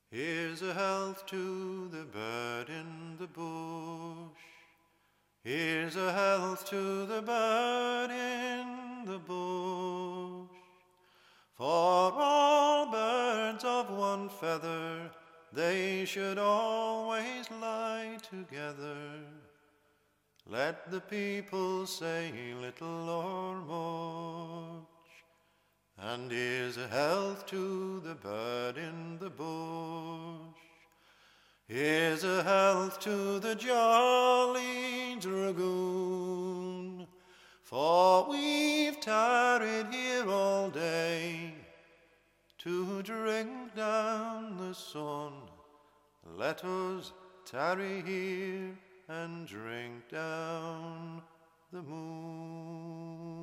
Here's a health to the bird in the bush. Here's a health to the bird in the bush. For all birds of one feather, they should always lie together. Let the people say little or much. And here's a health to the bird in the bush. Here's a health to the jolly dragoon. For we've tarried here all day to drink down the sun. Let us tarry here and drink down the moon.